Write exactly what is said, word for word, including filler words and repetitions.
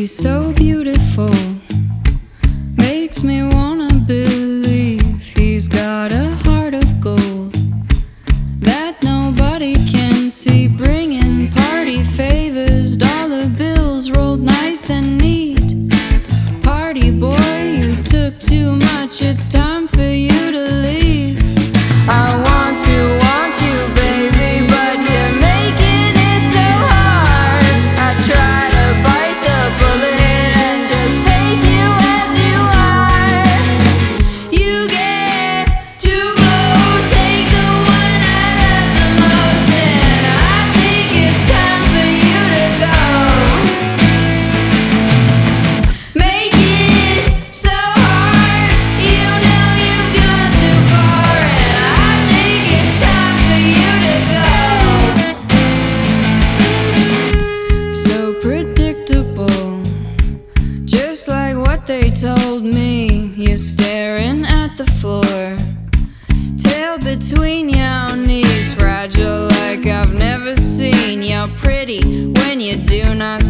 He's so beautiful, makes me wanna believe he's got a heart of gold that nobody can see, bringing party favors, dollar bills rolled nice and neat. Party boy, you took too much, it's time for you to leave. I want to want you, baby, but you're making it so hard. I try to bite the bullet and just take you as you are. You get too close, take the one I love the most, and I think it's time for you to go. Make it so hard, you know you've gone too far, and I think it's time for you to go. So predictable, just like what they told me. You're staring at the floor, tail between your knees, fragile like I've never seen. You're pretty when you do not